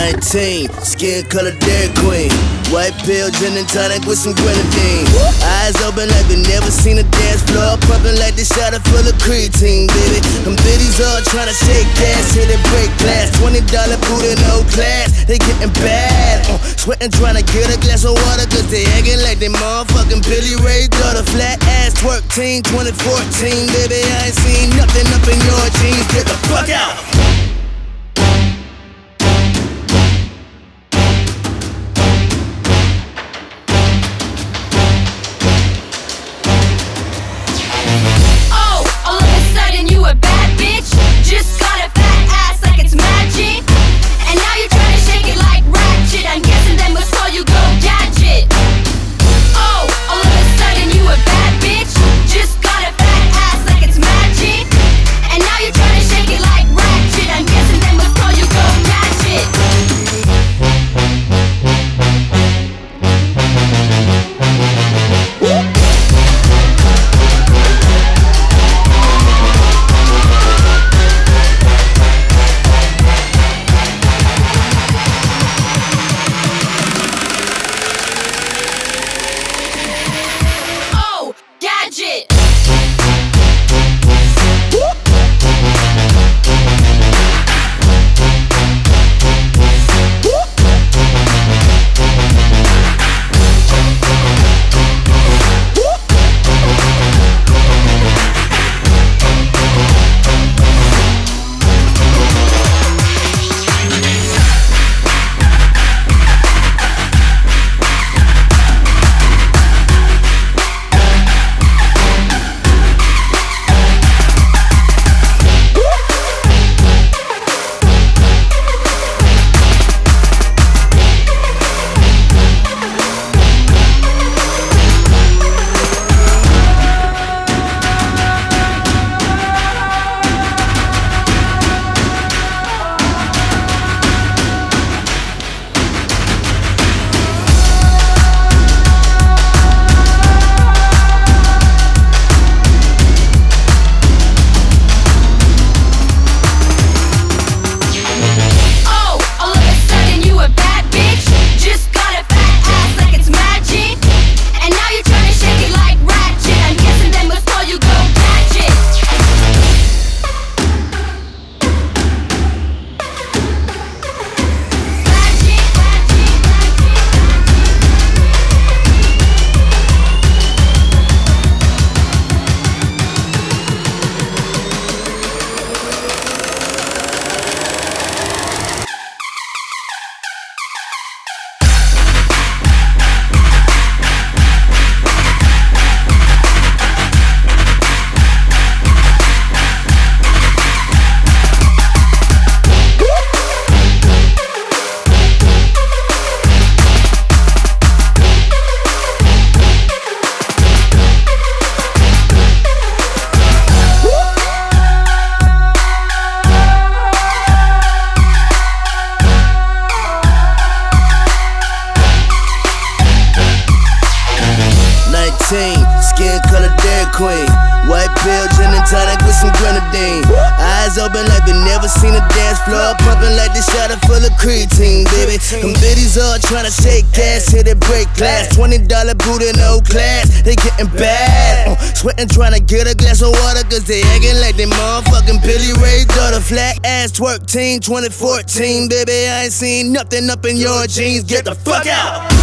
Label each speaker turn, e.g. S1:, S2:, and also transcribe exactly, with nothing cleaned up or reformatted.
S1: nineteen, skin color Dairy Queen. White pill, gin and tonic with some grenadine. Eyes open like we never seen a dance floor. Pumping like the shot full of creatine, baby. Them biddies all tryna shake gas, hit it break glass. Twenty dollar booty, no class. They getting bad. Uh, sweating tryna get a glass of water, cause they acting like they motherfucking Billy Ray daughter. Flat ass twerk team, twenty fourteen, baby. I ain't seen nothing up in your jeans. Get the fuck out. Skin color Dairy Queen. White pill, gin and tonic with some grenadine. Eyes open like we never seen a dance floor. Pumping like the shot full of creatine, baby. Them biddies all tryna shake gas, hit it break glass. Twenty dollar booty, no class. They getting bad. Uh, sweating tryna get a glass of water, cause they acting like they motherfucking Billy Ray daughter. Flat ass twerk team, twenty fourteen, baby. I ain't seen nothing up in your jeans. Get the fuck out.